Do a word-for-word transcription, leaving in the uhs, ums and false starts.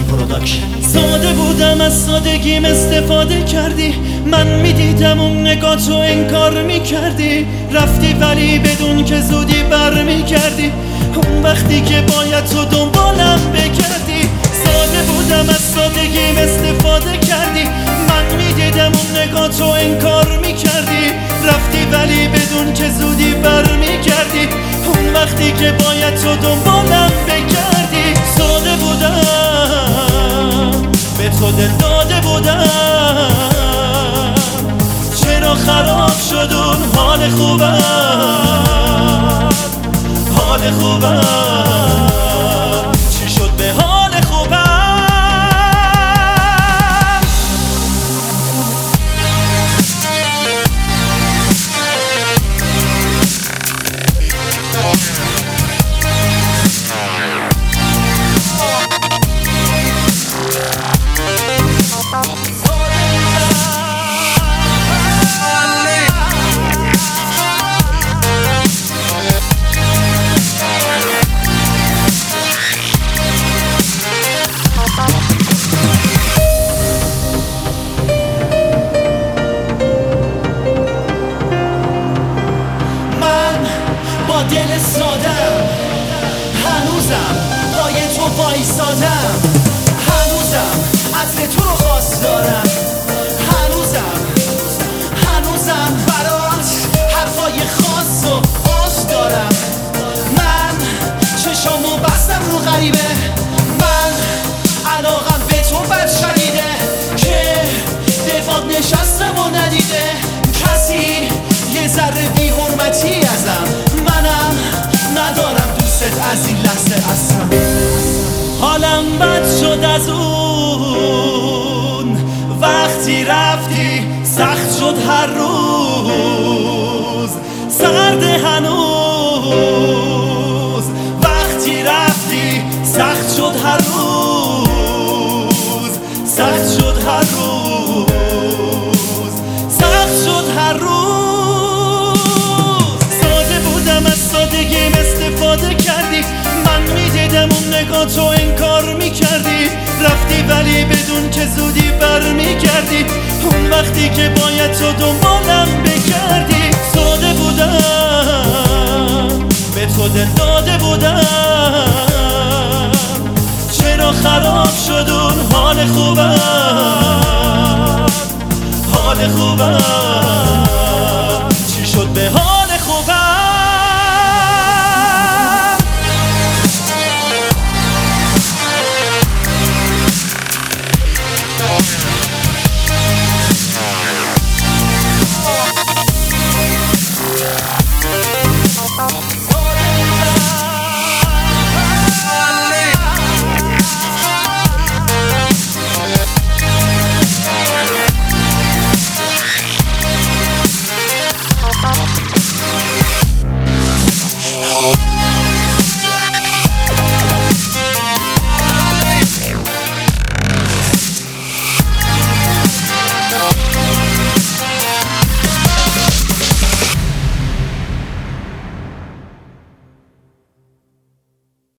ساده بودم از سادگیم استفاده کردی، من میدیدم اون نگاه تو انکار میکردی، رفتی ولی بدون که زودی بر میگردی، اون وقتی که باید تو دنبالم بگردی. ساده بودم از سادگیم استفاده کردی، من میدیدم اون نگاه تو انکار میکردی، رفتی ولی بدون که زودی بر میگردی، اون وقتی که باید تو دنبالم بگردی. ساده بودم به تو دل داده بودم، چرا خراب شد اون حال خوبم؟ حال خوبم چی شد به حال خوبم؟ دل سادم هنوزم پای تو وایسادم، هنوزم عطر تو رو خواست دارم، هنوزم هنوزم برات حرفای خاص و آش دارم. من چشامو بستم رو غریبه، من علاقم به تو بد شدیده که دفاق نشستم و ندیده کسی یه ذره بی حرمتی ازم، منم ندارم دوست از این لحظه اصلا. حالم بد شد از اون وقتی رفتی، سخت شد هر روز سرد هنوز، وقتی رفتی سخت شد هر روز، سخت شد هر روز، سخت شد هر روز. سادگیم استفاده کردی، من میدیدم اون نگاه تو انکار میکردی، رفتی ولی بدون که زودی بر میگردی، اون وقتی که باید تو دنبالم بگردی. ساده بودم به تو دل داده بودم، چرا خراب شد اون حال خوبم؟ حال خوبم